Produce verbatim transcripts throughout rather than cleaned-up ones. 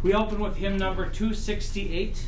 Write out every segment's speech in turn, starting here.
We open with hymn number two sixty-eight.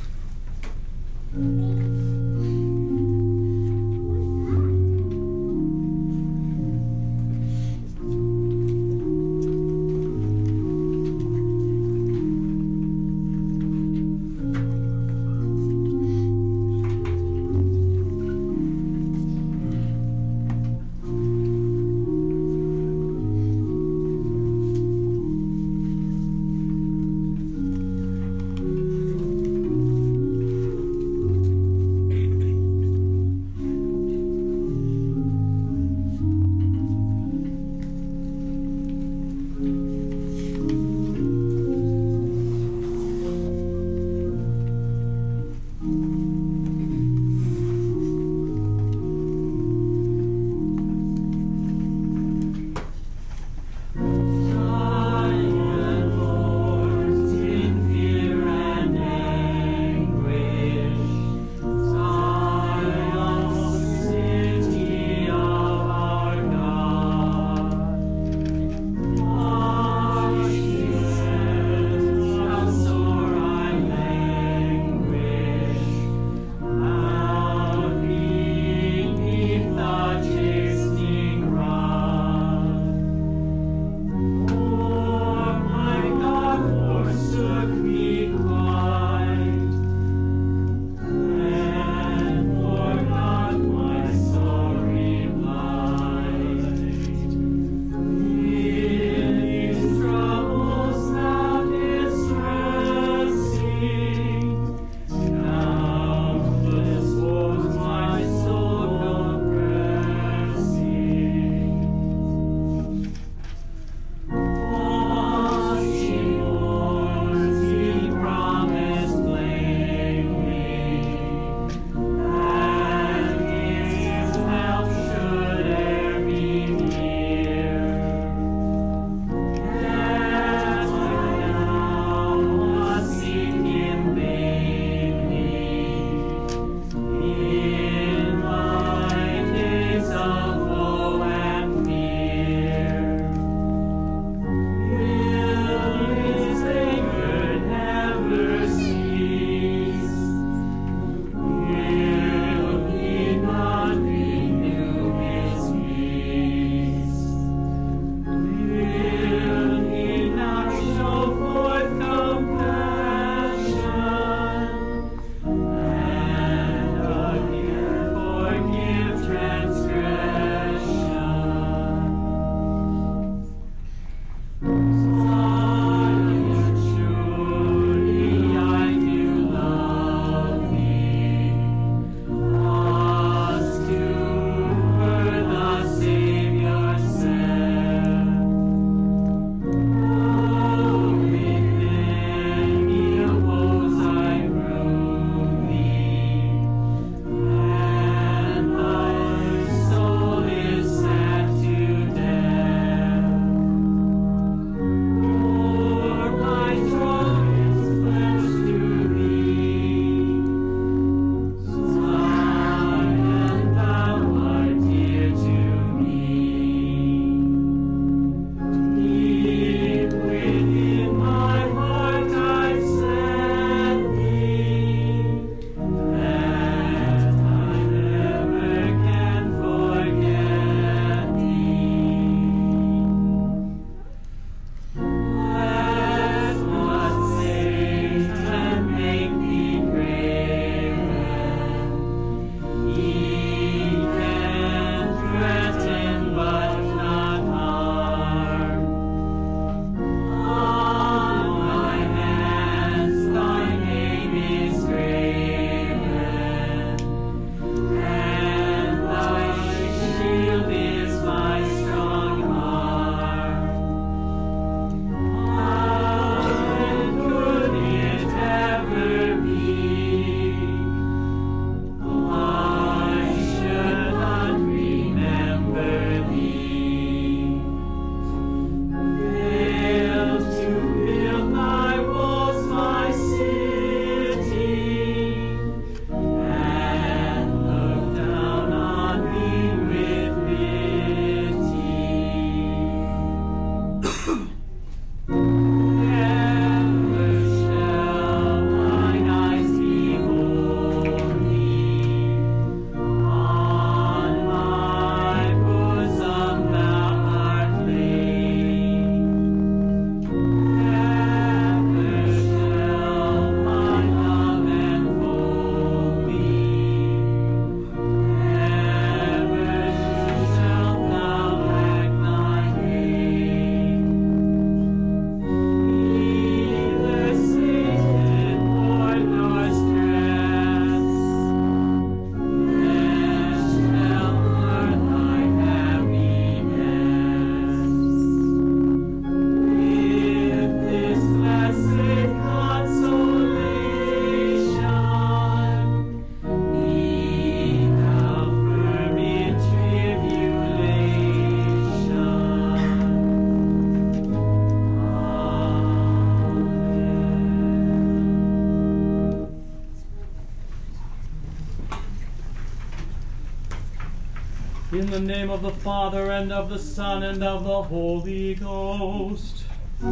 In the name of the Father, and of the Son, and of the Holy Ghost.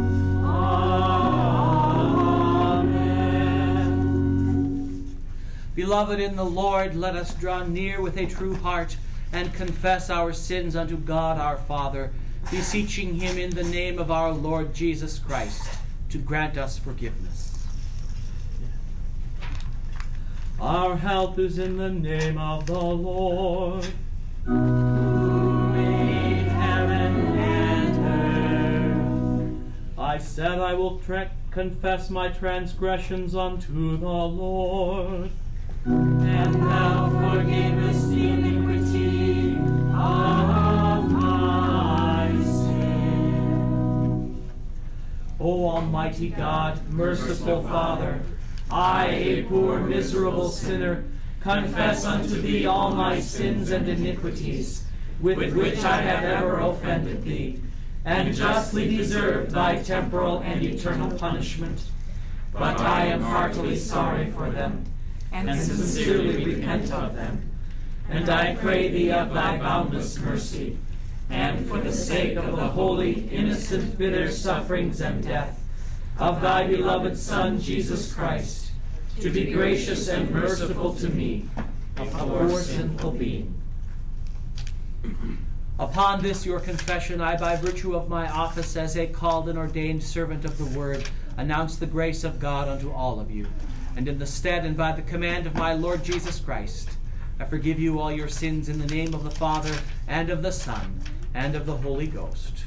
Amen. Beloved in the Lord, let us draw near with a true heart and confess our sins unto God our Father, beseeching him in the name of our Lord Jesus Christ to grant us forgiveness. Our help is in the name of the Lord, who made heaven and earth. I said I will tra- confess my transgressions unto the Lord, and thou forgavest the iniquity of my sin. O Almighty God, merciful Father, I, a poor miserable sinner, confess unto thee all my sins and iniquities, with which I have ever offended thee, and justly deserved thy temporal and eternal punishment. But I am heartily sorry for them, and sincerely repent of them. And I pray thee of thy boundless mercy, and for the sake of the holy, innocent, bitter sufferings and death of thy beloved Son, Jesus Christ, to be gracious and merciful to me, a poor sinful being. Upon this your confession, I, by virtue of my office as a called and ordained servant of the Word, announce the grace of God unto all of you. And in the stead and by the command of my Lord Jesus Christ, I forgive you all your sins in the name of the Father, and of the Son, and of the Holy Ghost.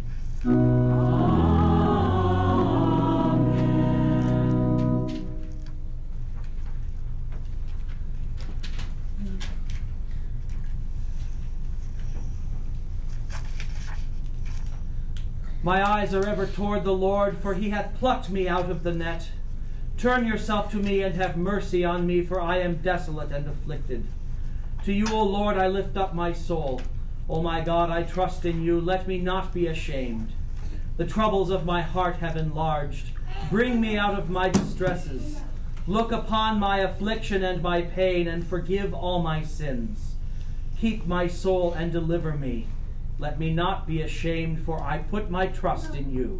My eyes are ever toward the Lord, for he hath plucked me out of the net. Turn yourself to me and have mercy on me, for I am desolate and afflicted. To you, O Lord, I lift up my soul. O my God, I trust in you. Let me not be ashamed. The troubles of my heart have enlarged. Bring me out of my distresses. Look upon my affliction and my pain, and forgive all my sins. Keep my soul and deliver me. Let me not be ashamed, for I put my trust in you.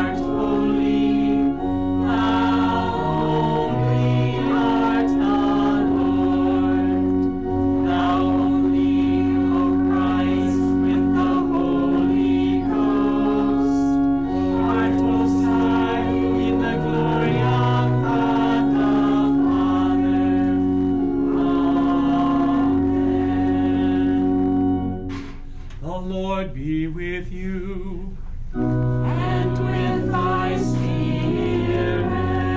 Thou only art Lord be with you. And with thy spirit.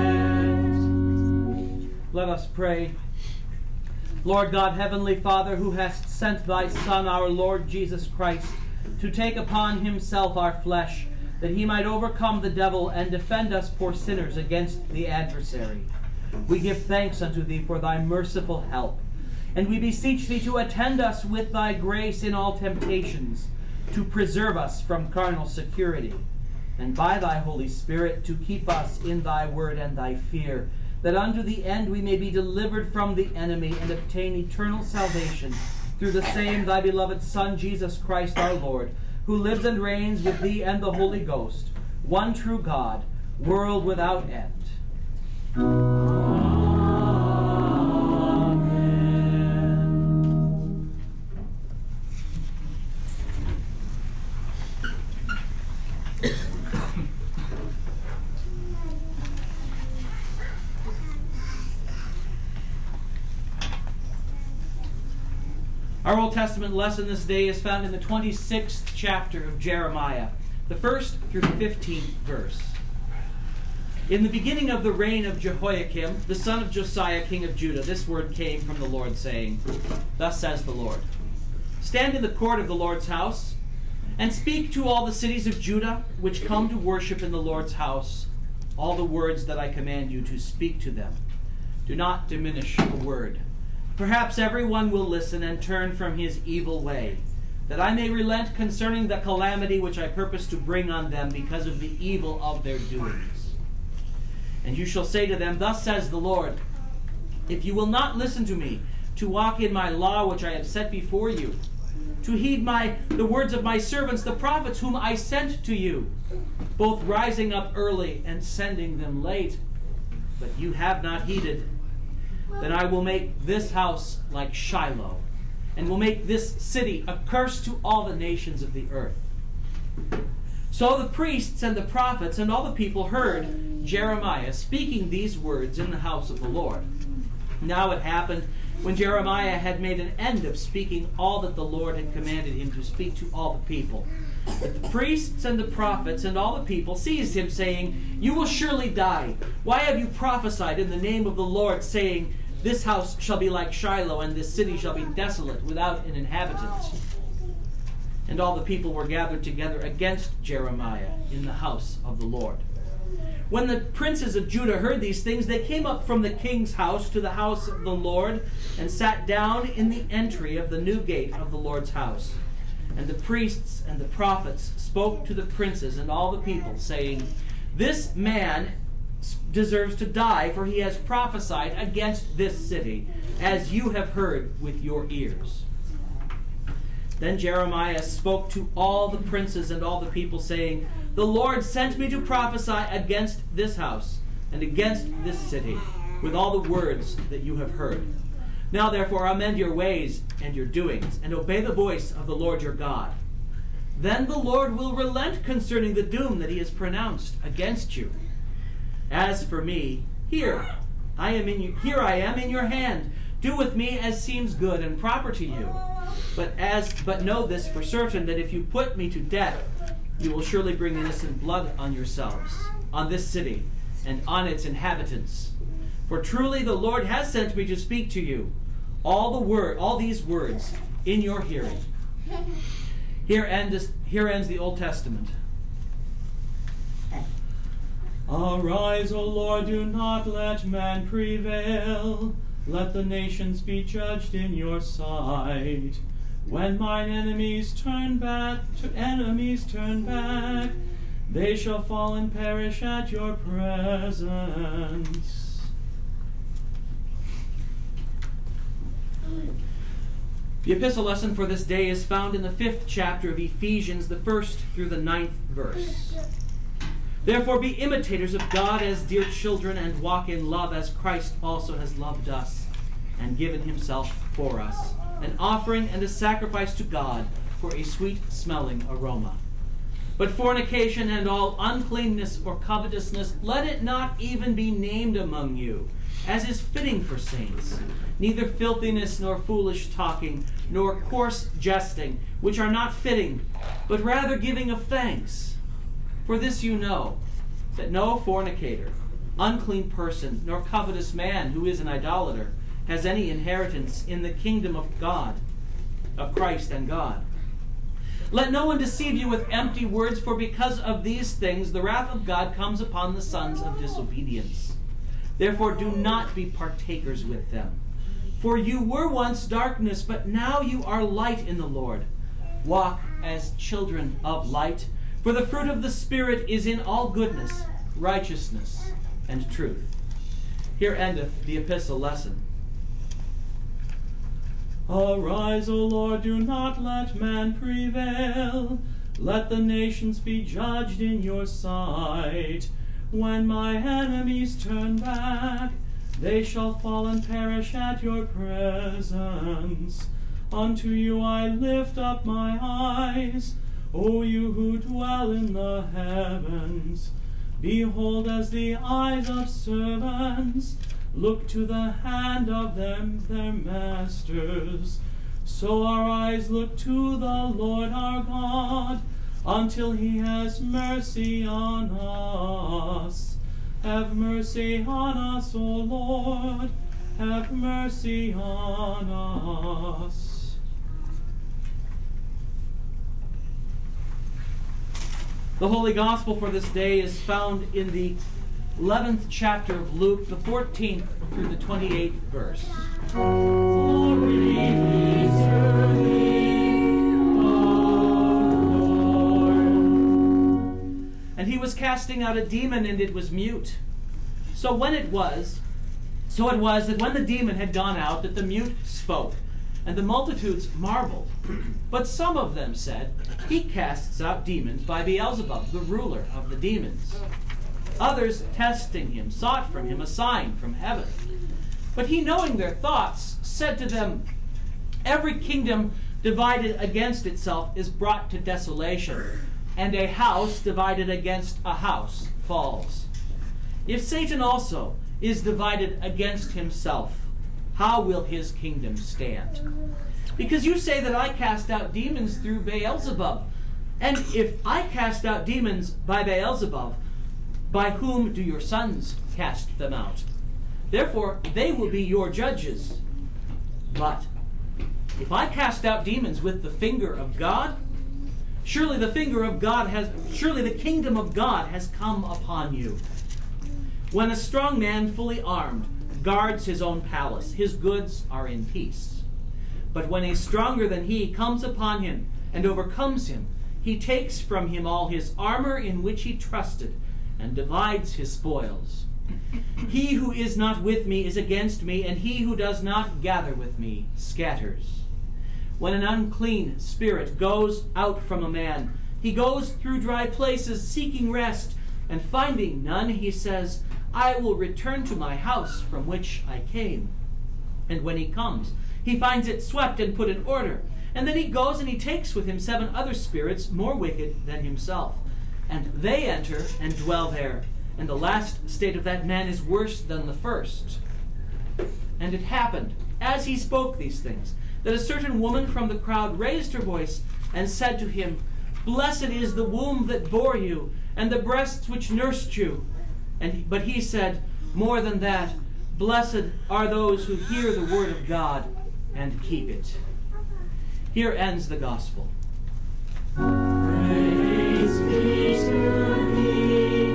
Let us pray. Lord God, Heavenly Father, who hast sent thy Son, our Lord Jesus Christ, to take upon himself our flesh, that he might overcome the devil and defend us poor sinners against the adversary. We give thanks unto thee for thy merciful help, and we beseech thee to attend us with thy grace in all temptations, to preserve us from carnal security, and by thy Holy Spirit to keep us in thy word and thy fear, that unto the end we may be delivered from the enemy and obtain eternal salvation through the same thy beloved Son, Jesus Christ our Lord, who lives and reigns with thee and the Holy Ghost, one true God, world without end. Amen. Our Old Testament lesson this day is found in the twenty-sixth chapter of Jeremiah, the first through the fifteenth verse. In the beginning of the reign of Jehoiakim, the son of Josiah, king of Judah, this word came from the Lord, saying, Thus says the Lord, Stand in the court of the Lord's house, and speak to all the cities of Judah, which come to worship in the Lord's house, all the words that I command you to speak to them. Do not diminish a word. Perhaps everyone will listen and turn from his evil way, that I may relent concerning the calamity which I purpose to bring on them because of the evil of their doings. And you shall say to them, Thus says the Lord, If you will not listen to me, to walk in my law which I have set before you, to heed my the words of my servants, the prophets whom I sent to you, both rising up early and sending them late, but you have not heeded, then I will make this house like Shiloh, and will make this city a curse to all the nations of the earth. So the priests and the prophets and all the people heard Jeremiah speaking these words in the house of the Lord. Now it happened, when Jeremiah had made an end of speaking all that the Lord had commanded him to speak to all the people, that the priests and the prophets and all the people seized him, saying, You will surely die. Why have you prophesied in the name of the Lord, saying, This house shall be like Shiloh, and this city shall be desolate, without an inhabitant? And all the people were gathered together against Jeremiah in the house of the Lord. When the princes of Judah heard these things, they came up from the king's house to the house of the Lord, and sat down in the entry of the new gate of the Lord's house. And the priests and the prophets spoke to the princes and all the people, saying, This man deserves to die, for he has prophesied against this city, as you have heard with your ears. Then Jeremiah spoke to all the princes and all the people, saying, The Lord sent me to prophesy against this house and against this city, with all the words that you have heard. Now therefore amend your ways and your doings, and obey the voice of the Lord your God. Then the Lord will relent concerning the doom that he has pronounced against you. As for me, here I am in you, here I am in your hand. Do with me as seems good and proper to you. But as but know this for certain, that if you put me to death, you will surely bring innocent blood on yourselves, on this city, and on its inhabitants. For truly the Lord has sent me to speak to you all the word, all these words in your hearing. Here ends, here ends the Old Testament. Arise, O Lord, do not let man prevail. Let the nations be judged in your sight. When mine enemies turn back, to enemies turn back, they shall fall and perish at your presence. The epistle lesson for this day is found in the fifth chapter of Ephesians, the first through the ninth verse. Therefore be imitators of God as dear children, and walk in love as Christ also has loved us and given himself for us, an offering and a sacrifice to God for a sweet-smelling aroma. But fornication and all uncleanness or covetousness, let it not even be named among you, as is fitting for saints, neither filthiness nor foolish talking, nor coarse jesting, which are not fitting, but rather giving of thanks. For this you know, that no fornicator, unclean person, nor covetous man who is an idolater has any inheritance in the kingdom of God, of Christ and God. Let no one deceive you with empty words, for because of these things the wrath of God comes upon the sons of disobedience. Therefore do not be partakers with them. For you were once darkness, but now you are light in the Lord. Walk as children of light, for the fruit of the Spirit is in all goodness, righteousness, and truth. Here endeth the epistle lesson. Arise, O Lord, do not let man prevail. Let the nations be judged in your sight. When my enemies turn back, they shall fall and perish at your presence. Unto you I lift up my eyes, O you who dwell in the heavens. Behold, as the eyes of servants look to the hand of them, their masters, so our eyes look to the Lord our God, until he has mercy on us. Have mercy on us, O Lord, have mercy on us. The Holy Gospel for this day is found in the eleventh chapter of Luke, the fourteenth through the twenty-eighth verse. Glory be to thee, O Lord. And he was casting out a demon, and it was mute. So when it was, so it was that when the demon had gone out, that the mute spoke, and the multitudes marveled. But some of them said, He casts out demons by Beelzebub, the ruler of the demons. Others, testing him, sought from him a sign from heaven. But he, knowing their thoughts, said to them, Every kingdom divided against itself is brought to desolation, and a house divided against a house falls. If Satan also is divided against himself, how will his kingdom stand? Because you say that I cast out demons through Beelzebub. And if I cast out demons by Beelzebub, by whom do your sons cast them out? Therefore, they will be your judges. But if I cast out demons with the finger of God, surely the finger of God has, surely the kingdom of God has come upon you. When a strong man fully armed guards his own palace, his goods are in peace. But when a stronger than he comes upon him and overcomes him, he takes from him all his armor in which he trusted, and divides his spoils. He who is not with me is against me, and he who does not gather with me scatters. When an unclean spirit goes out from a man, he goes through dry places seeking rest, and finding none, he says, I will return to my house from which I came. And when he comes, he finds it swept and put in order. And then he goes and he takes with him seven other spirits more wicked than himself. And they enter and dwell there. And the last state of that man is worse than the first. And it happened, as he spoke these things, that a certain woman from the crowd raised her voice and said to him, Blessed is the womb that bore you, and the breasts which nursed you. And but he said, more than that, blessed are those who hear the word of God and keep it. Here ends the gospel. Praise be to thee,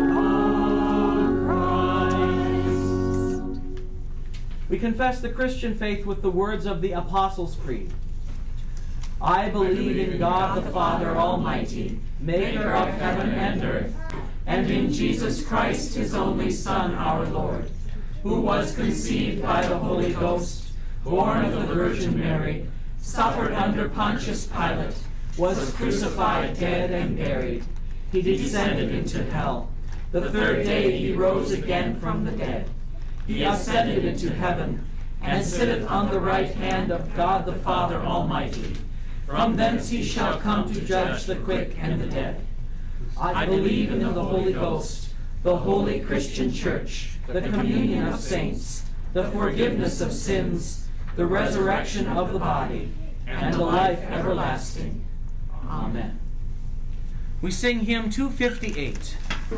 O Christ. We confess the Christian faith with the words of the Apostles' Creed. I believe in God the Father Almighty, maker of heaven and earth, and in Jesus Christ, his only Son, our Lord, who was conceived by the Holy Ghost, born of the Virgin Mary, suffered under Pontius Pilate, was crucified, dead, and buried. He descended into hell. The third day he rose again from the dead. He ascended into heaven, and sitteth on the right hand of God the Father Almighty. From thence he shall come to judge the quick and the dead. I believe in the Holy Ghost, the holy Christian Church, the communion of saints, the forgiveness of sins, the resurrection of the body, and the life everlasting. Amen. We sing hymn two fifty-eight.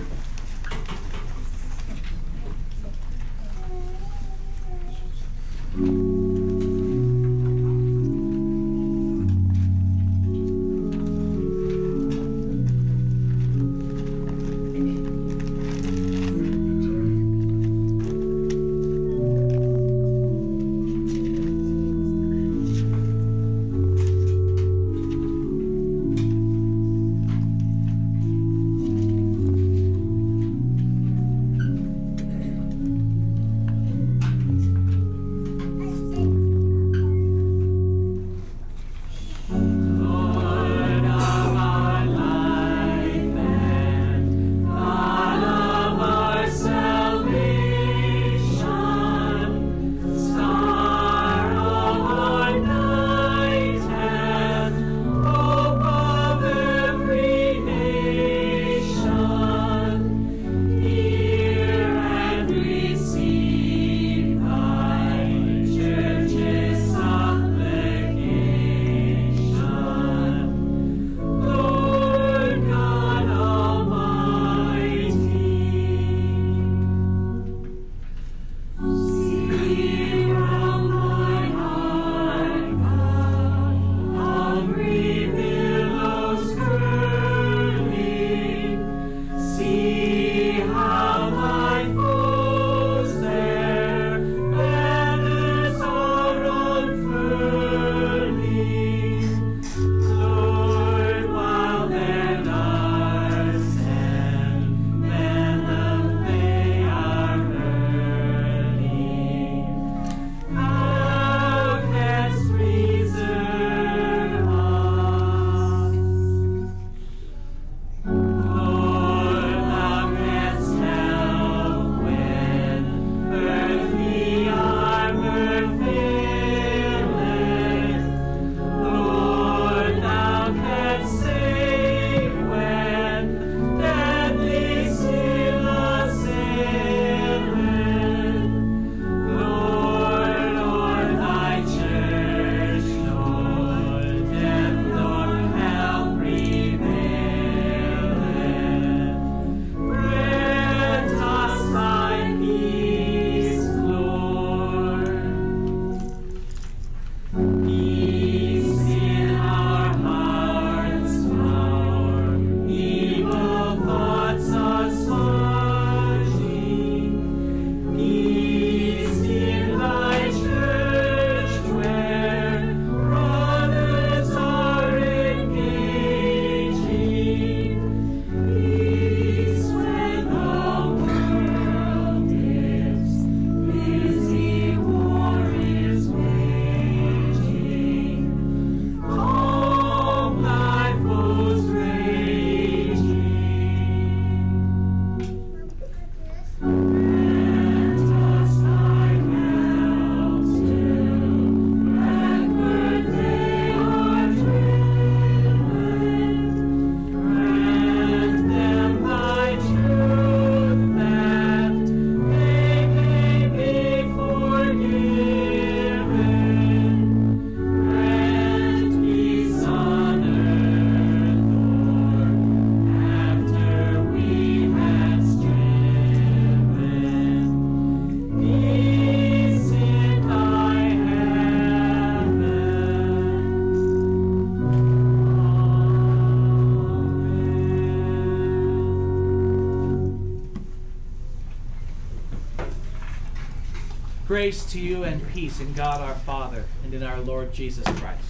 Grace to you and peace in God our Father and in our Lord Jesus Christ.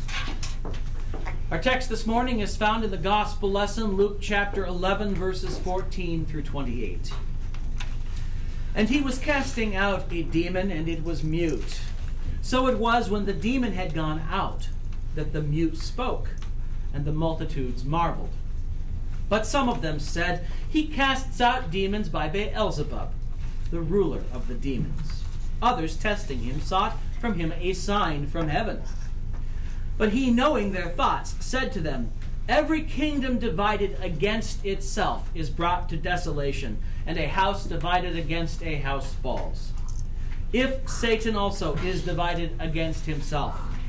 Our text this morning is found in the Gospel lesson, Luke chapter eleven, verses fourteen through twenty-eight. And he was casting out a demon, and it was mute. So it was when the demon had gone out, that the mute spoke, and the multitudes marveled. But some of them said, He casts out demons by Beelzebub, the ruler of the demons. Others, testing him, sought from him a sign from heaven. But he, knowing their thoughts, said to them, Every kingdom divided against itself is brought to desolation, and a house divided against a house falls. If Satan also is divided against himself,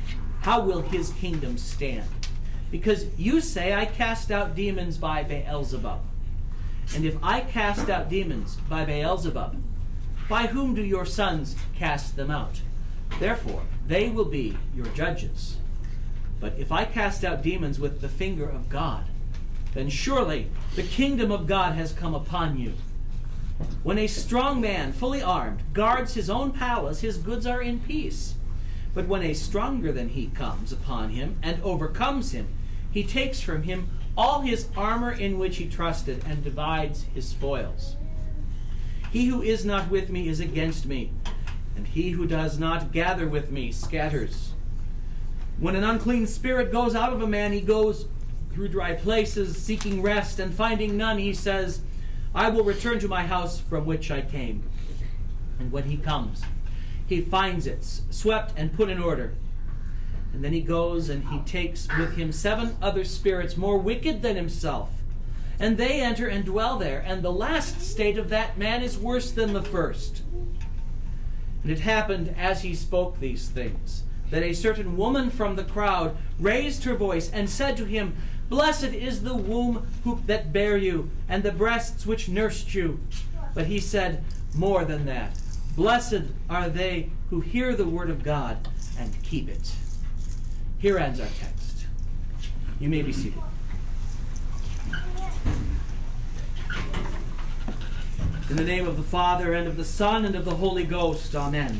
how will his kingdom stand? Because you say, I cast out demons by Beelzebub. And if I cast out demons by Beelzebub, by whom do your sons cast them out? Therefore, they will be your judges. But if I cast out demons with the finger of God, then surely the kingdom of God has come upon you. When a strong man, fully armed, guards his own palace, his goods are in peace. But when a stronger than he comes upon him and overcomes him, he takes from him all his armor in which he trusted and divides his spoils. He who is not with me is against me, and he who does not gather with me scatters. When an unclean spirit goes out of a man, he goes through dry places, seeking rest, and finding none, he says, I will return to my house from which I came. And when he comes, he finds it swept and put in order. And then he goes and he takes with him seven other spirits more wicked than himself. And they enter and dwell there. And the last state of that man is worse than the first. And it happened as he spoke these things, that a certain woman from the crowd raised her voice and said to him, Blessed is the womb who, that bare you, and the breasts which nursed you. But he said, More than that. Blessed are they who hear the word of God and keep it. Here ends our text. You may be seated. In the name of the Father, and of the Son, and of the Holy Ghost. Amen.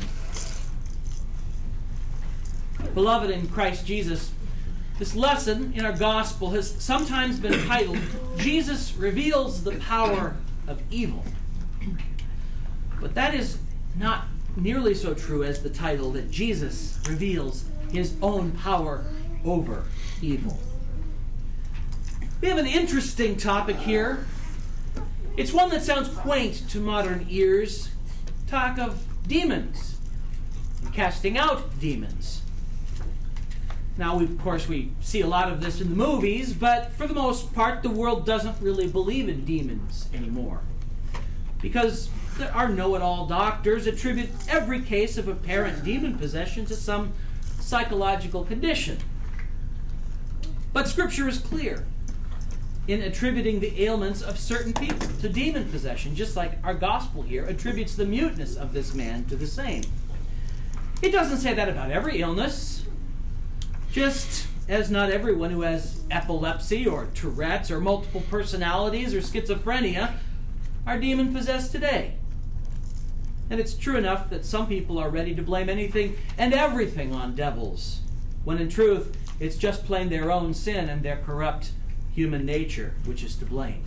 Beloved in Christ Jesus, this lesson in our gospel has sometimes been titled, Jesus Reveals the Power of Evil. But that is not nearly so true as the title that Jesus reveals his own power over evil. We have an interesting topic here. It's one that sounds quaint to modern ears. Talk of demons, and casting out demons. Now, we, of course, we see a lot of this in the movies, but for the most part, the world doesn't really believe in demons anymore. Because our know-it-all doctors attribute every case of apparent demon possession to some psychological condition. But Scripture is clear in attributing the ailments of certain people to demon possession, just like our gospel here attributes the muteness of this man to the same. It doesn't say that about every illness. Just as not everyone who has epilepsy or Tourette's or multiple personalities or schizophrenia are demon-possessed today. And it's true enough that some people are ready to blame anything and everything on devils, when in truth it's just plain their own sin and their corrupt human nature which is to blame.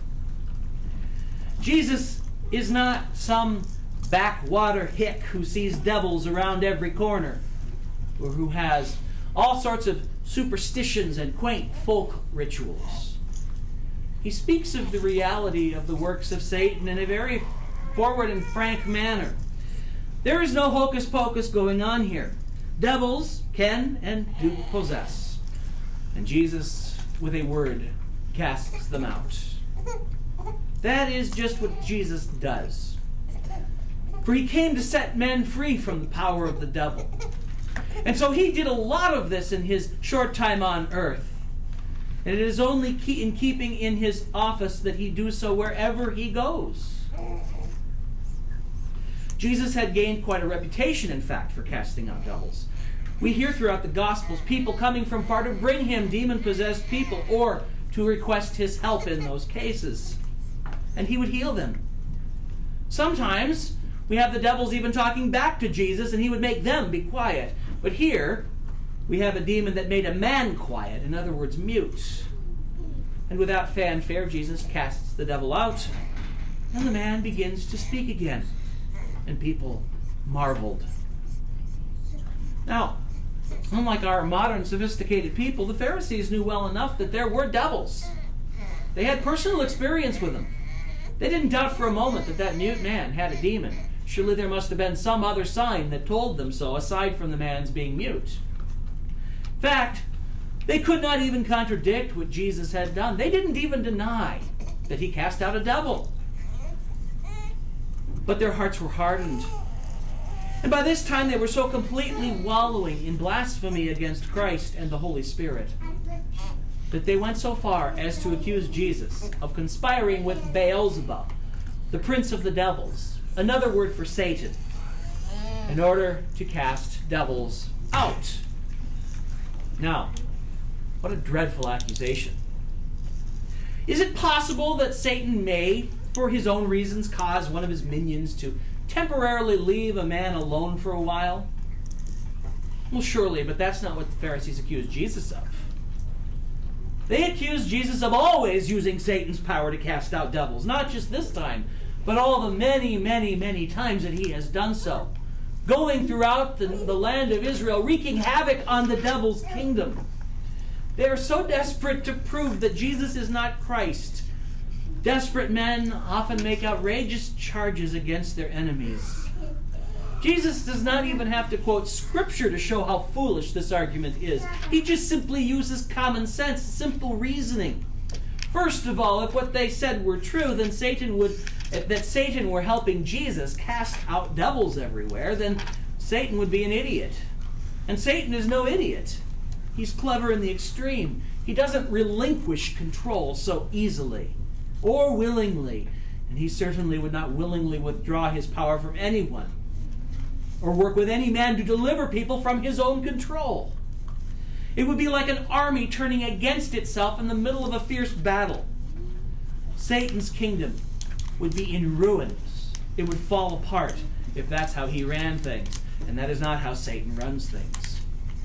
Jesus is not some backwater hick who sees devils around every corner, or who has all sorts of superstitions and quaint folk rituals. He speaks of the reality of the works of Satan in a very forward and frank manner. There is no hocus pocus going on here. Devils can and do possess. And Jesus, with a word, casts them out. That is just what Jesus does. For he came to set men free from the power of the devil. And so he did a lot of this in his short time on earth. And it is only key in keeping in his office that he do so wherever he goes. Jesus had gained quite a reputation, in fact, for casting out devils. We hear throughout the Gospels people coming from far to bring him demon-possessed people or to request his help in those cases. And he would heal them. Sometimes we have the devils even talking back to Jesus, and he would make them be quiet. But here, we have a demon that made a man quiet, in other words, mute. And without fanfare, Jesus casts the devil out, and the man begins to speak again. And people marveled. Now, unlike our modern sophisticated people, the Pharisees knew well enough that there were devils. They had personal experience with them. They didn't doubt for a moment that that mute man had a demon. Surely there must have been some other sign that told them so, aside from the man's being mute. In fact, they could not even contradict what Jesus had done. They didn't even deny that he cast out a devil. But their hearts were hardened. And by this time they were so completely wallowing in blasphemy against Christ and the Holy Spirit that they went so far as to accuse Jesus of conspiring with Beelzebub, the prince of the devils, another word for Satan, in order to cast devils out. Now, what a dreadful accusation. Is it possible that Satan may, for his own reasons, cause one of his minions to temporarily leave a man alone for a while? Well, surely, but that's not what the Pharisees accused Jesus of. They accused Jesus of always using Satan's power to cast out devils, not just this time, but all the many, many, many times that he has done so, going throughout the, the land of Israel, wreaking havoc on the devil's kingdom. They are so desperate to prove that Jesus is not Christ. Desperate men often make outrageous charges against their enemies. Jesus does not even have to quote Scripture to show how foolish this argument is. He just simply uses common sense, simple reasoning. First of all, if what they said were true, then Satan would, that Satan were helping Jesus cast out devils everywhere, then Satan would be an idiot. And Satan is no idiot. He's clever in the extreme. He doesn't relinquish control so easily or willingly, and he certainly would not willingly withdraw his power from anyone or work with any man to deliver people from his own control. It would be like an army turning against itself in the middle of a fierce battle. Satan's kingdom would be in ruins. It would fall apart if that's how he ran things, and that is not how Satan runs things.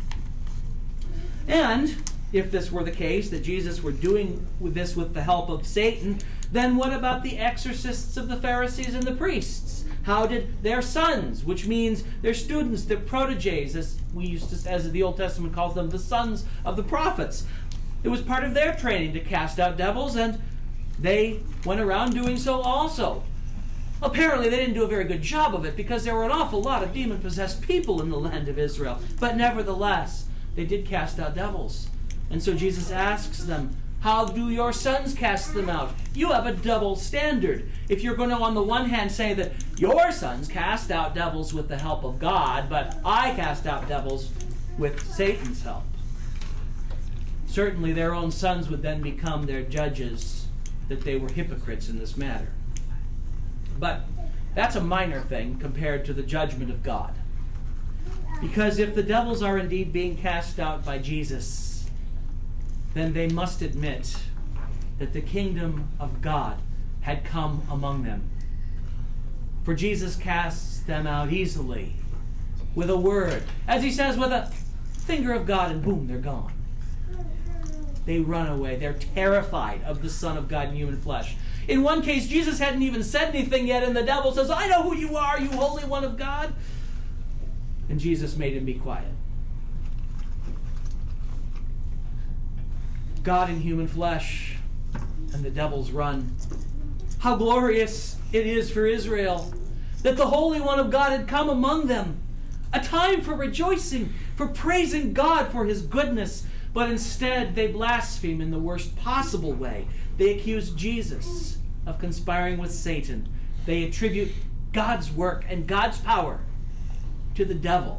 And if this were the case, that Jesus were doing this with the help of Satan, then what about the exorcists of the Pharisees and the priests? How did their sons, which means their students, their proteges, as we used to, as the Old Testament calls them, the sons of the prophets, it was part of their training to cast out devils, and they went around doing so also. Apparently they didn't do a very good job of it, because there were an awful lot of demon-possessed people in the land of Israel. But nevertheless, they did cast out devils. And so Jesus asks them, how do your sons cast them out? You have a double standard. If you're going to, on the one hand, say that your sons cast out devils with the help of God, but I cast out devils with Satan's help. Certainly their own sons would then become their judges, that they were hypocrites in this matter. But that's a minor thing compared to the judgment of God. Because if the devils are indeed being cast out by Jesus, then they must admit that the kingdom of God had come among them. For Jesus casts them out easily, with a word. As he says, with a finger of God, and boom, they're gone. They run away. They're terrified of the Son of God in human flesh. In one case, Jesus hadn't even said anything yet, and the devil says, I know who you are, you Holy One of God. And Jesus made him be quiet. God in human flesh, and the devils run. How glorious it is for Israel that the Holy One of God had come among them. A time for rejoicing, for praising God for his goodness. But instead, they blaspheme in the worst possible way. They accuse Jesus of conspiring with Satan. They attribute God's work and God's power to the devil.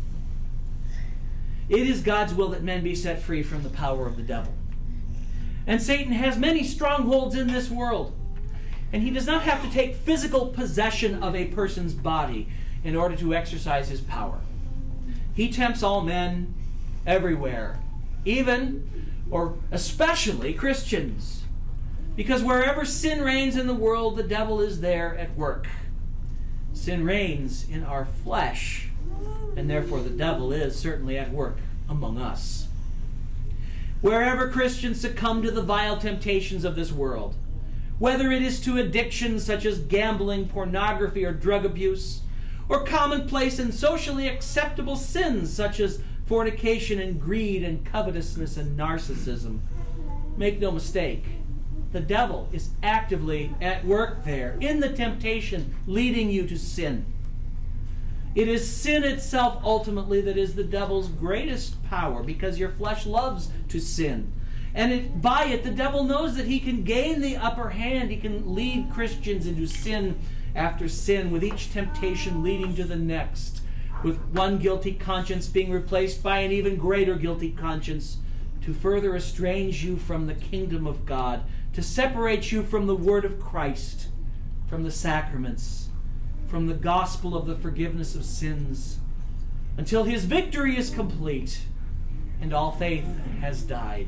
It is God's will that men be set free from the power of the devil. And Satan has many strongholds in this world. And he does not have to take physical possession of a person's body in order to exercise his power. He tempts all men everywhere, even, or especially, Christians. Because wherever sin reigns in the world, the devil is there at work. Sin reigns in our flesh, and therefore the devil is certainly at work among us. Wherever Christians succumb to the vile temptations of this world, whether it is to addictions such as gambling, pornography, or drug abuse, or commonplace and socially acceptable sins such as fornication and greed and covetousness and narcissism, make no mistake, the devil is actively at work there in the temptation leading you to sin. It is sin itself ultimately that is the devil's greatest power, because your flesh loves to sin. And it, by it, the devil knows that he can gain the upper hand. He can lead Christians into sin after sin, with each temptation leading to the next, with one guilty conscience being replaced by an even greater guilty conscience, to further estrange you from the kingdom of God, to separate you from the word of Christ, from the sacraments, from the gospel of the forgiveness of sins, until his victory is complete and all faith has died.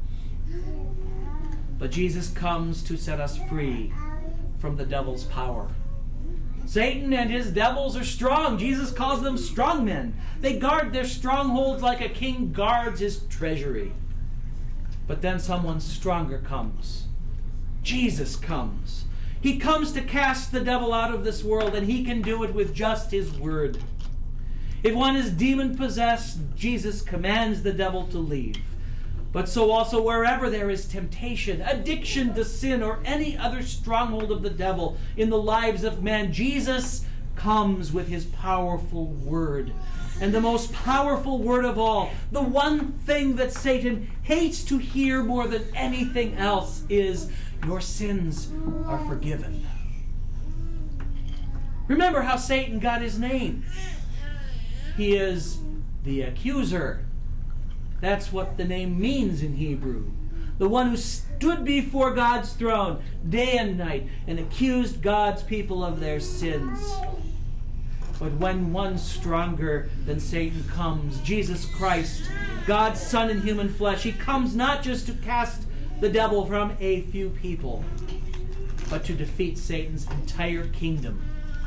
But Jesus comes to set us free from the devil's power. Satan and his devils are strong. Jesus calls them strong men. They guard their strongholds like a king guards his treasury. But then someone stronger comes. Jesus comes. He comes to cast the devil out of this world, and he can do it with just his word. If one is demon-possessed, Jesus commands the devil to leave. But so also wherever there is temptation, addiction to sin, or any other stronghold of the devil in the lives of men, Jesus comes with his powerful word. And the most powerful word of all, the one thing that Satan hates to hear more than anything else, is, your sins are forgiven. Remember how Satan got his name. He is the accuser. That's what the name means in Hebrew. The one who stood before God's throne day and night and accused God's people of their sins. But when one stronger than Satan comes, Jesus Christ, God's Son in human flesh, he comes not just to cast the devil from a few people, but to defeat Satan's entire kingdom.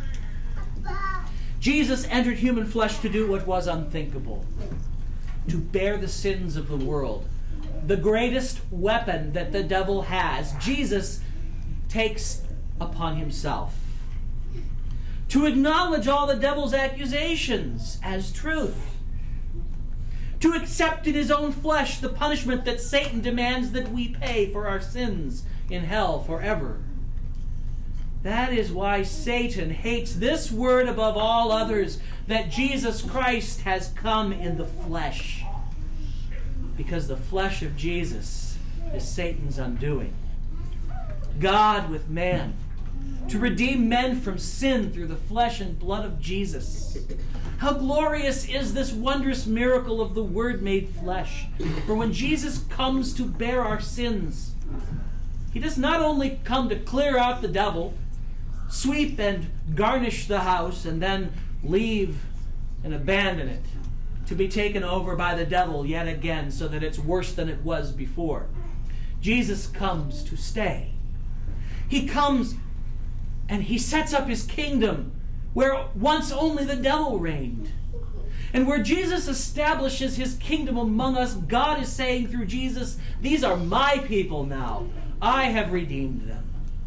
Jesus entered human flesh to do what was unthinkable, to bear the sins of the world. The greatest weapon that the devil has, Jesus takes upon himself. To acknowledge all the devil's accusations as truth. To accept in his own flesh the punishment that Satan demands that we pay for our sins in hell forever. That is why Satan hates this word above all others, that Jesus Christ has come in the flesh. Because the flesh of Jesus is Satan's undoing. God with man, to redeem men from sin through the flesh and blood of Jesus. How glorious is this wondrous miracle of the Word made flesh. For when Jesus comes to bear our sins, he does not only come to clear out the devil, sweep and garnish the house, and then leave and abandon it to be taken over by the devil yet again so that it's worse than it was before. Jesus comes to stay. He comes and he sets up his kingdom where once only the devil reigned. And where Jesus establishes his kingdom among us, God is saying through Jesus, these are my people now. I have redeemed them.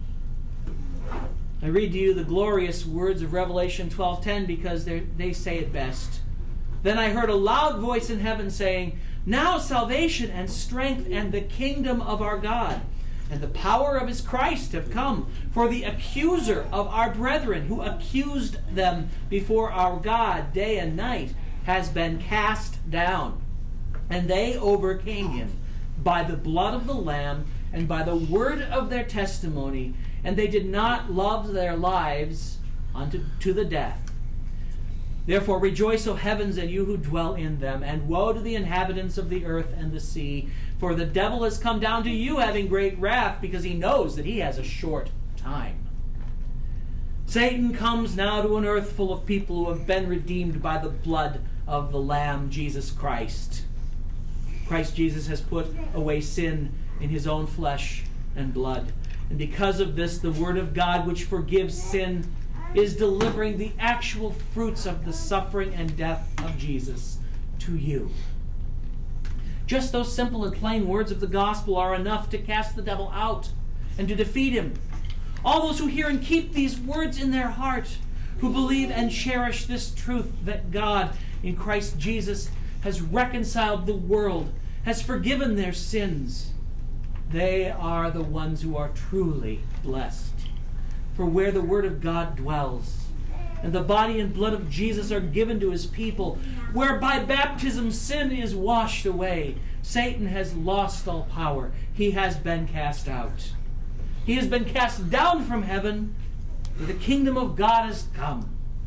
I read to you the glorious words of Revelation twelve ten because they say it best. Then I heard a loud voice in heaven saying, now salvation and strength and the kingdom of our God and the power of his Christ have come. For the accuser of our brethren, who accused them before our God day and night, has been cast down. And they overcame him by the blood of the Lamb and by the word of their testimony, and they did not love their lives unto to the death. Therefore rejoice, O heavens, and you who dwell in them, and woe to the inhabitants of the earth and the sea, for the devil has come down to you having great wrath, because he knows that he has a short time. Satan comes now to an earth full of people who have been redeemed by the blood of the Lamb, Jesus Christ. Christ Jesus has put away sin in his own flesh and blood. And because of this, the Word of God, which forgives sin, is delivering the actual fruits of the suffering and death of Jesus to you. Just those simple and plain words of the gospel are enough to cast the devil out and to defeat him. All those who hear and keep these words in their heart, who believe and cherish this truth that God in Christ Jesus has reconciled the world, has forgiven their sins, they are the ones who are truly blessed. For where the Word of God dwells, and the body and blood of Jesus are given to his people, where by baptism sin is washed away, Satan has lost all power. He has been cast out. He has been cast down from heaven, where the kingdom of God has come.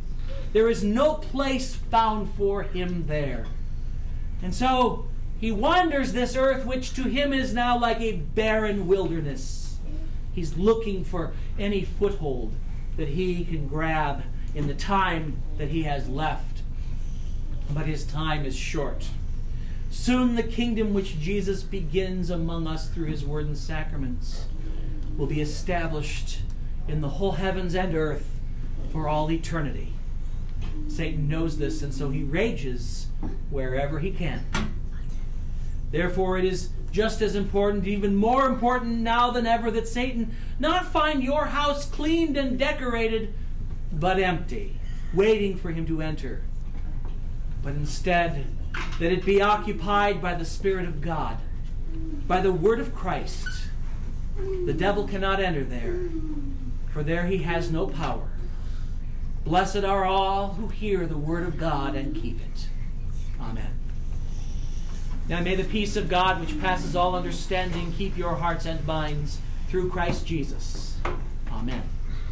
There is no place found for him there. And so he wanders this earth, which to him is now like a barren wilderness. He's looking for any foothold that he can grab in the time that he has left. But his time is short. Soon the kingdom which Jesus begins among us through his word and sacraments will be established in the whole heavens and earth for all eternity. Satan knows this, and so he rages wherever he can. Therefore, it is just as important, even more important now than ever, that Satan not find your house cleaned and decorated, but empty, waiting for him to enter. But instead, that it be occupied by the Spirit of God, by the Word of Christ. The devil cannot enter there, for there he has no power. Blessed are all who hear the Word of God and keep it. Amen. Now may the peace of God, which passes all understanding, keep your hearts and minds through Christ Jesus. Amen.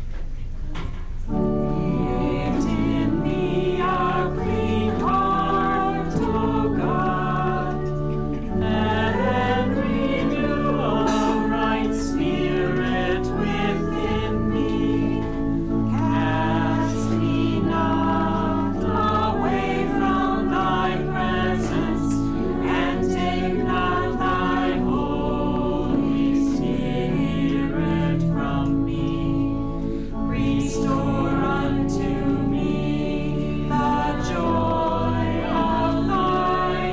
Create in me a clean heart, O God, and renew a right spirit within me. Cast me not away from thy presence, and take not thy Holy Spirit from me. Restore unto me the joy of thy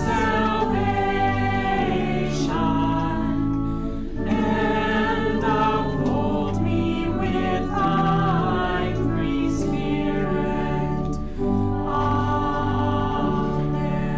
salvation, and uphold me with thy free spirit. Amen.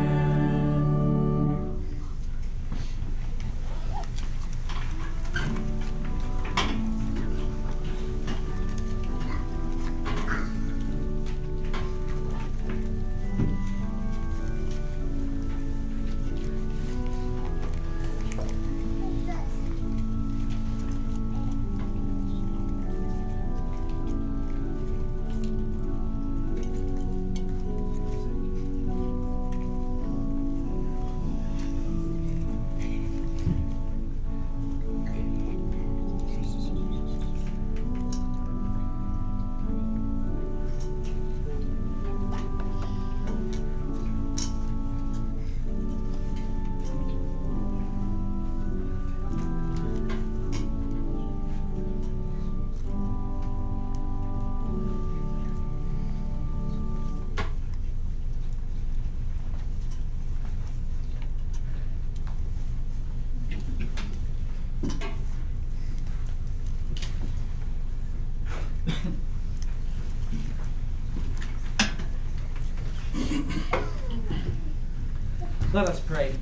Let us pray.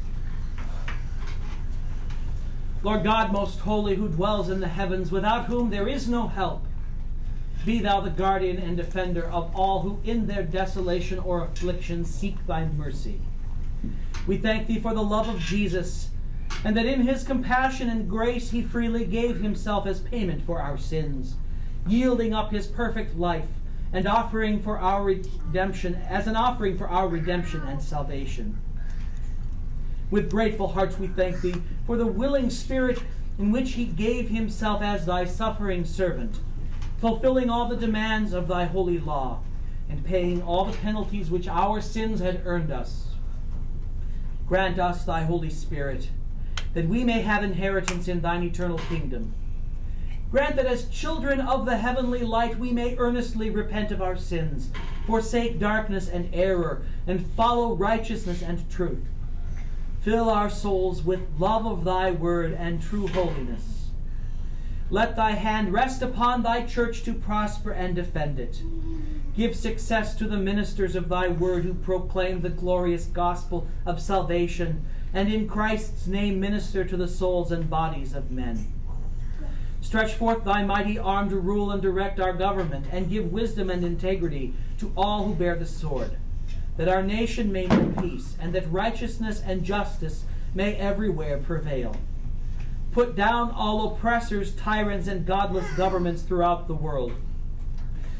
Lord God, most holy, who dwells in the heavens, without whom there is no help, be thou the guardian and defender of all who in their desolation or affliction seek thy mercy. We thank thee for the love of Jesus, and that in his compassion and grace he freely gave himself as payment for our sins, yielding up his perfect life and offering for our redemption, as an offering for our redemption and salvation. With grateful hearts we thank thee for the willing spirit in which he gave himself as thy suffering servant, fulfilling all the demands of thy holy law, and paying all the penalties which our sins had earned us. Grant us thy Holy Spirit, that we may have inheritance in thine eternal kingdom. Grant that as children of the heavenly light we may earnestly repent of our sins, forsake darkness and error, and follow righteousness and truth. Fill our souls with love of thy word and true holiness. Let thy hand rest upon thy church to prosper and defend it. Give success to the ministers of thy word who proclaim the glorious gospel of salvation, and in Christ's name minister to the souls and bodies of men. Stretch forth thy mighty arm to rule and direct our government, and give wisdom and integrity to all who bear the sword, that our nation may know peace, and that righteousness and justice may everywhere prevail. Put down all oppressors, tyrants, and godless governments throughout the world.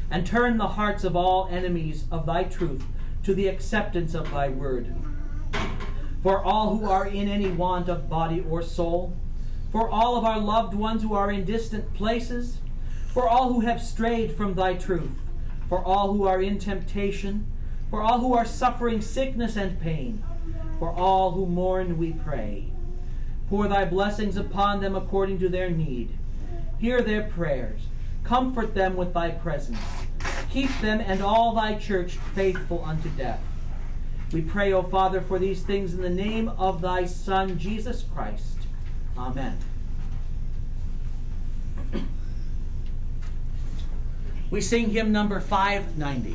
and turn the hearts of all enemies of thy truth to the acceptance of thy word. For all who are in any want of body or soul, for all of our loved ones who are in distant places, for all who have strayed from thy truth, for all who are in temptation, for all who are suffering sickness and pain, for all who mourn, we pray. Pour thy blessings upon them according to their need. Hear their prayers. Comfort them with thy presence. Keep them and all thy church faithful unto death. We pray, O Father, for these things in the name of thy Son, Jesus Christ. Amen. We sing hymn number five ninety.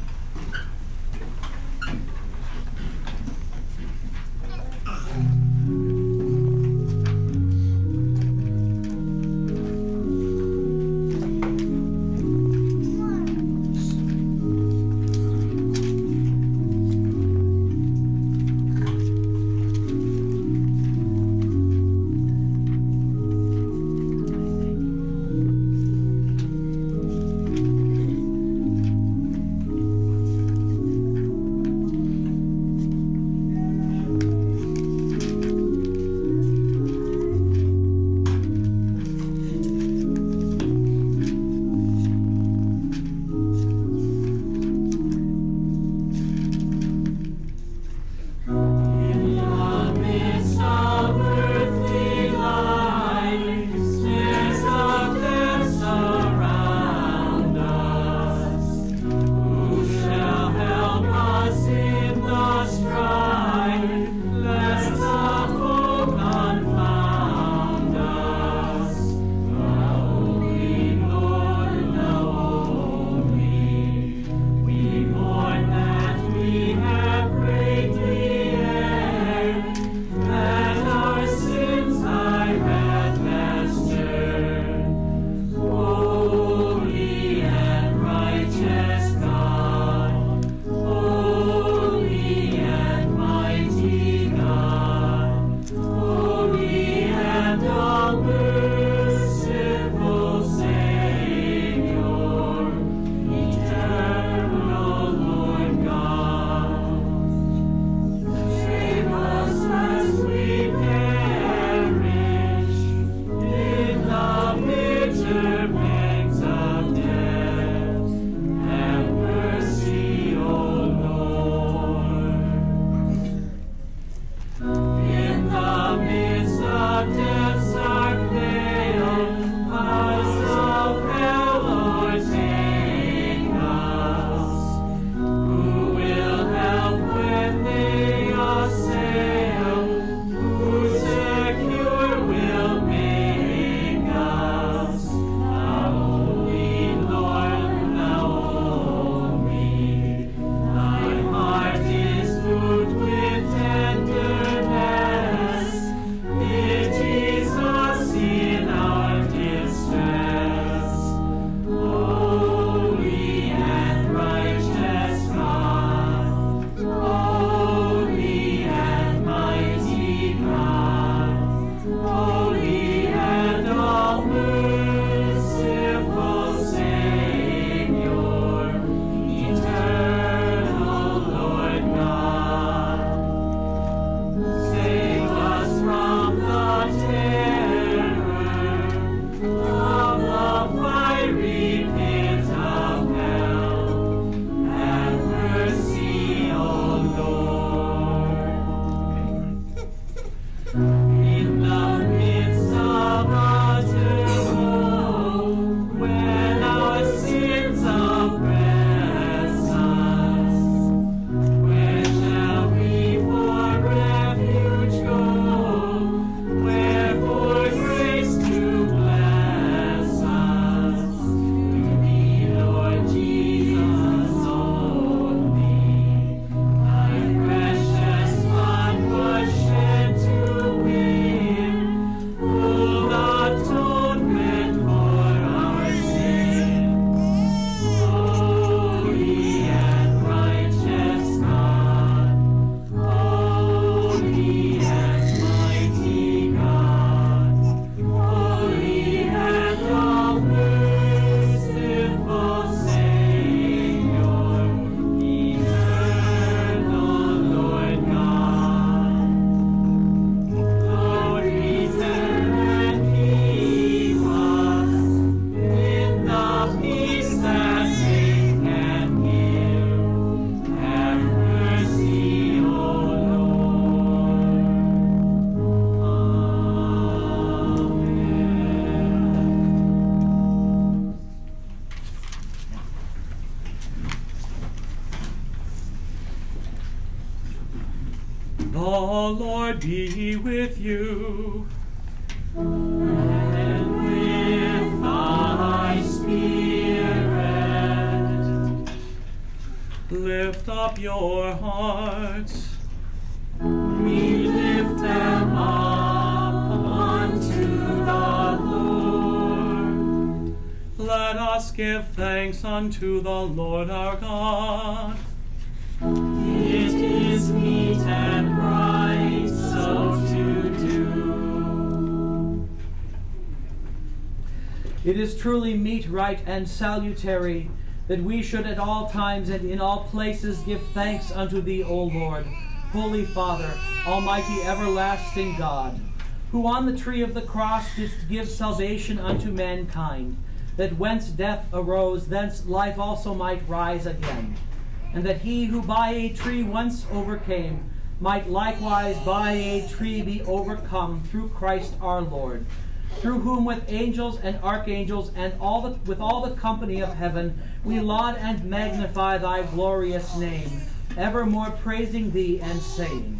Lord be with you. And with thy spirit. Lift up your hearts. We lift them up unto the Lord. Let us give thanks unto the Lord our God. It is meet and right so to do. It is truly meet, right, and salutary that we should at all times and in all places give thanks unto thee, O Lord, Holy Father, Almighty everlasting God, who on the tree of the cross didst give salvation unto mankind, that whence death arose, thence life also might rise again, and that he who by a tree once overcame might likewise by a tree be overcome through Christ our Lord, through whom with angels and archangels and all the, with all the company of heaven we laud and magnify thy glorious name, evermore praising thee and saying,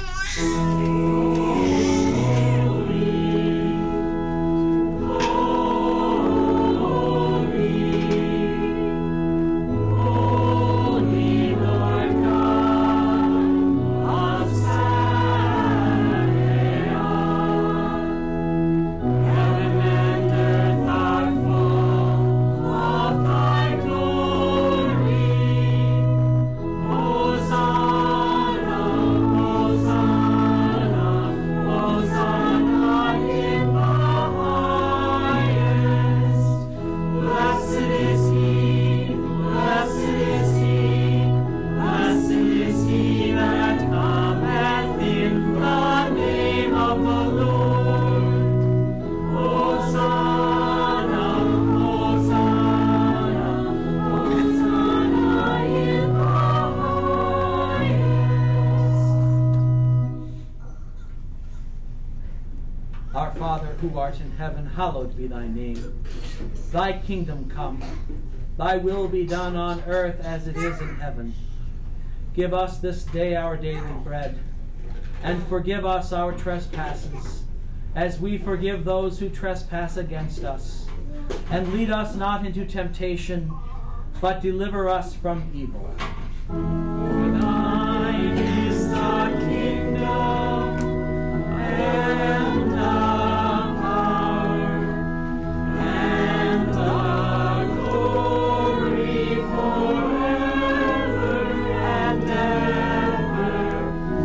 Our Father, who art in heaven, hallowed be thy name. Thy kingdom come. Thy will be done on earth as it is in heaven. Give us this day our daily bread, and forgive us our trespasses, as we forgive those who trespass against us. And lead us not into temptation, but deliver us from evil. For thine is the kingdom, and the power, and the glory forever and ever.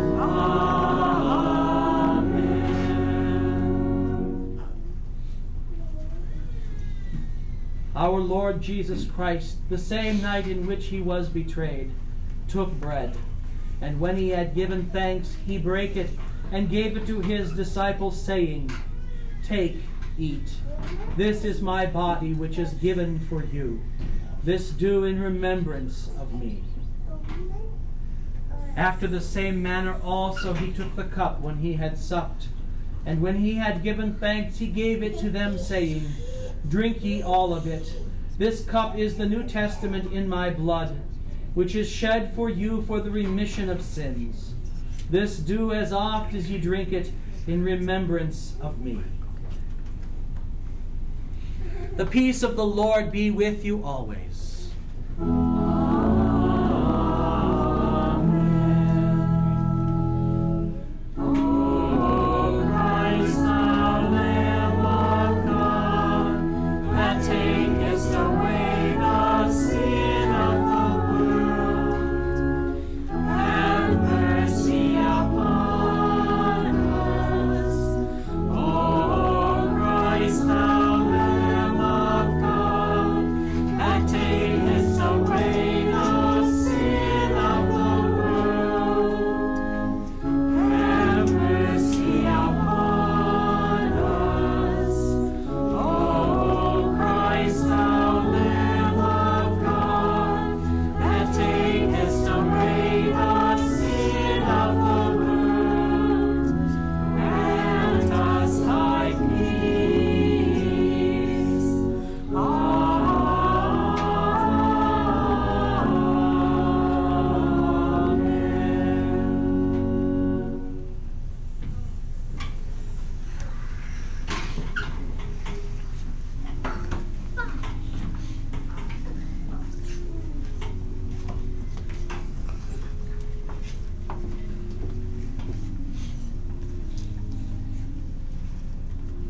Amen. Our Lord Jesus Christ, the same night in which he was betrayed, took bread, and when he had given thanks, he brake it, and gave it to his disciples, saying, Take, eat. This is my body, which is given for you. This do in remembrance of me. After the same manner also he took the cup when he had supped, and when he had given thanks, he gave it to them, saying, Drink ye all of it. This cup is the New Testament in my blood, which is shed for you for the remission of sins. This do as oft as ye drink it in remembrance of me. The peace of the Lord be with you always. Take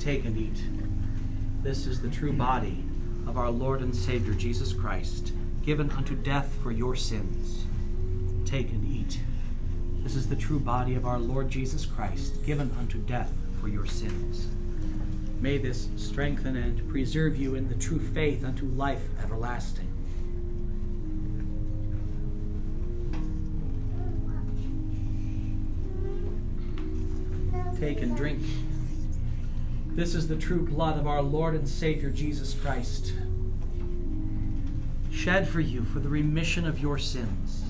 Take and eat. This is the true body of our Lord and Savior Jesus Christ, given unto death for your sins. Take and eat. This is the true body of our Lord Jesus Christ, given unto death for your sins. May this strengthen and preserve you in the true faith unto life everlasting. Take and drink. This is the true blood of our Lord and Savior Jesus Christ, shed for you for the remission of your sins.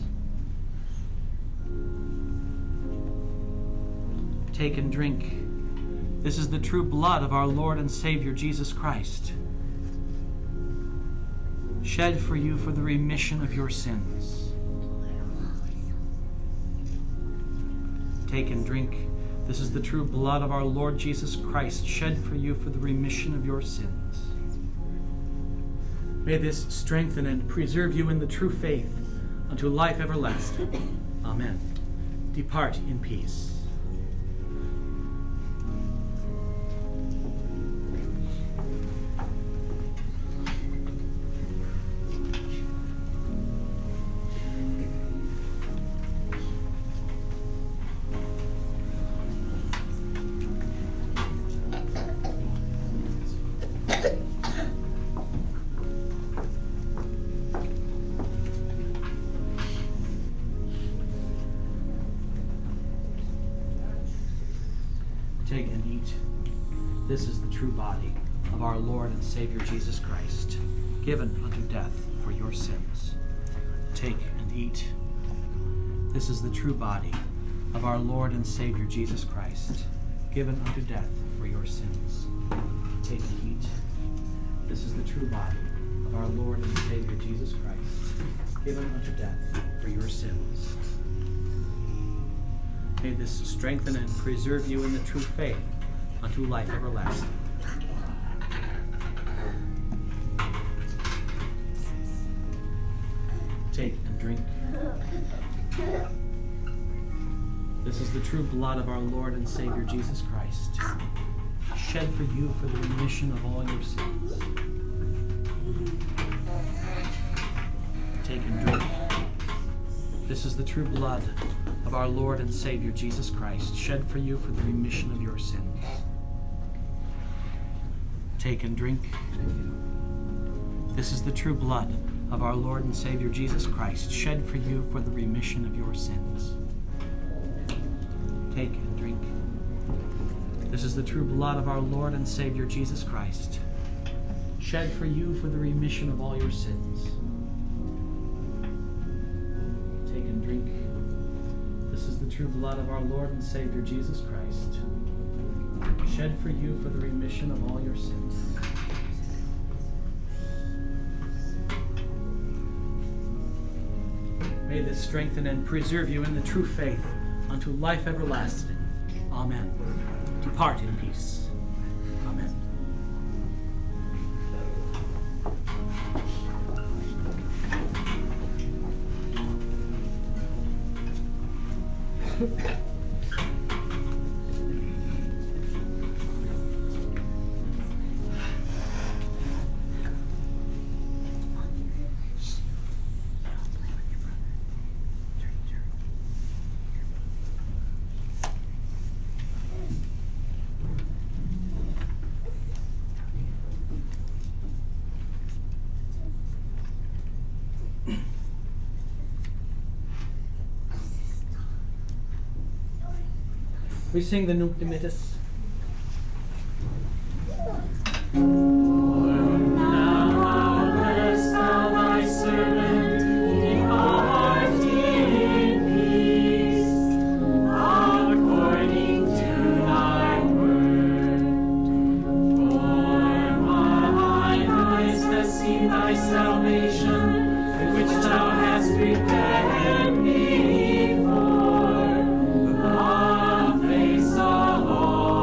Take and drink. This is the true blood of our Lord and Savior Jesus Christ, shed for you for the remission of your sins. Take and drink. This is the true blood of our Lord Jesus Christ, shed for you for the remission of your sins. May this strengthen and preserve you in the true faith unto life everlasting. Amen. Depart in peace. Take and eat. This is the true body of our Lord and Savior Jesus Christ, given unto death for your sins. Take and eat. This is the true body of our Lord and Savior Jesus Christ, given unto death for your sins. Take and eat. This is the true body of our Lord and Savior Jesus Christ, given unto death for your sins. May this strengthen and preserve you in the true faith unto life everlasting. Take and drink. This is the true blood of our Lord and Savior Jesus Christ, shed for you for the remission of all your sins. Take and drink. This is the true blood of our Lord and Savior Jesus Christ, shed for you for the remission of your sins. Take and drink. This is the true blood of our Lord and Savior Jesus Christ, shed for you for the remission of your sins. Take and drink. This is the true blood of our Lord and Savior Jesus Christ, shed for you for the remission of all your sins. Take and drink. This is the true blood of our Lord and Savior Jesus Christ, shed for you for the remission of all your sins. May this strengthen and preserve you in the true faith unto life everlasting. Amen. Depart in peace. Amen. We sing the Nunc Dimittis. Of all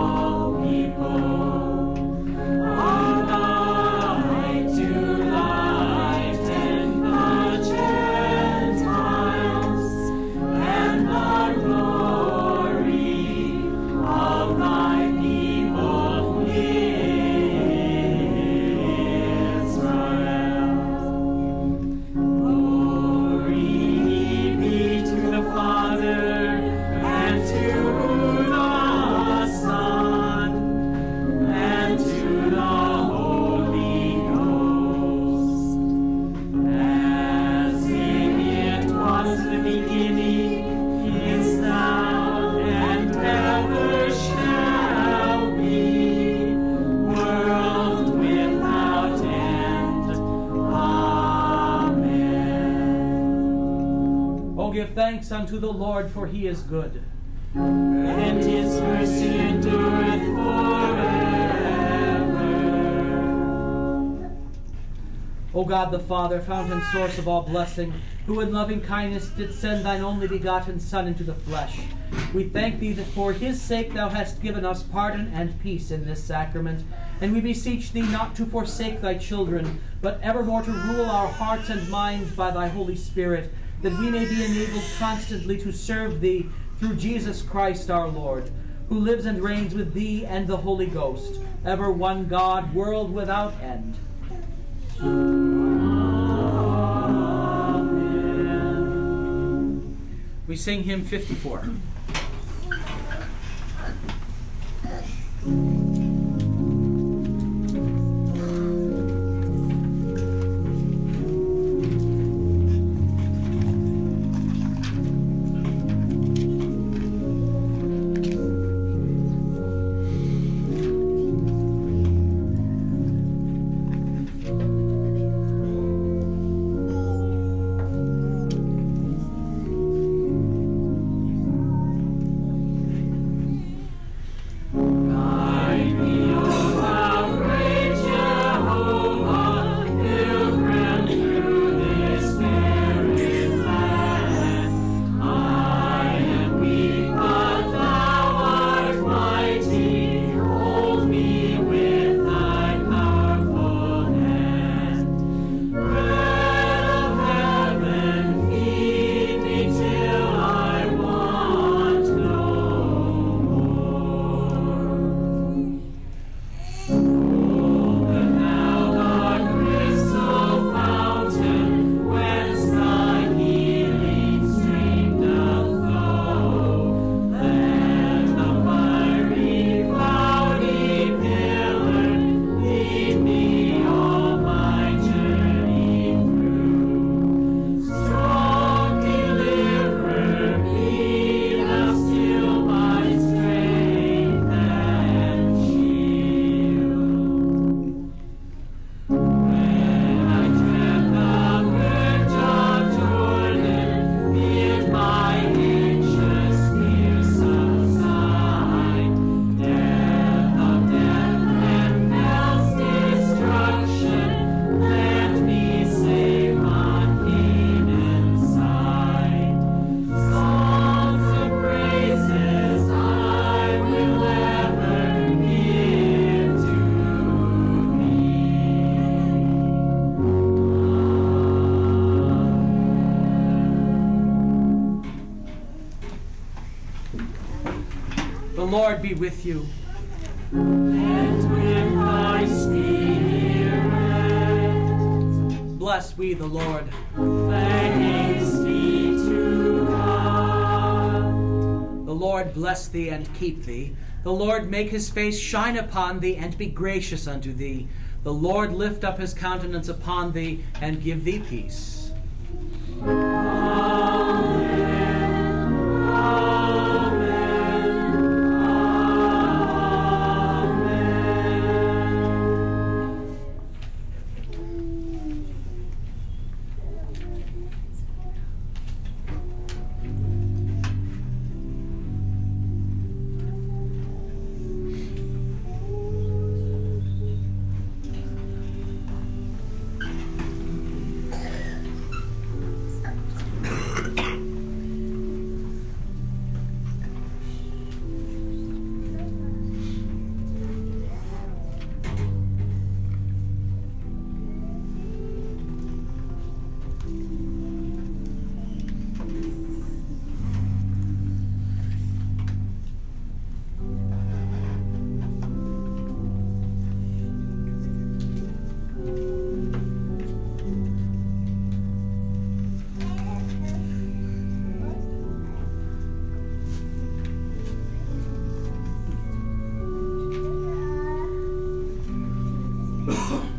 thanks unto the Lord, for he is good. And his mercy endureth forever. O God the Father, fount and source of all blessing, who in loving kindness did send thine only begotten Son into the flesh, we thank thee that for his sake thou hast given us pardon and peace in this sacrament, and we beseech thee not to forsake thy children, but evermore to rule our hearts and minds by thy Holy Spirit, that we may be enabled constantly to serve thee through Jesus Christ our Lord, who lives and reigns with thee and the Holy Ghost, ever one God, world without end. Amen. We sing hymn fifty-four. The Lord be with you. And with thy spirit. Bless we the Lord. Thanks be to God. The Lord bless thee and keep thee. The Lord make his face shine upon thee and be gracious unto thee. The Lord lift up his countenance upon thee and give thee peace. Amen. Amen. Oh.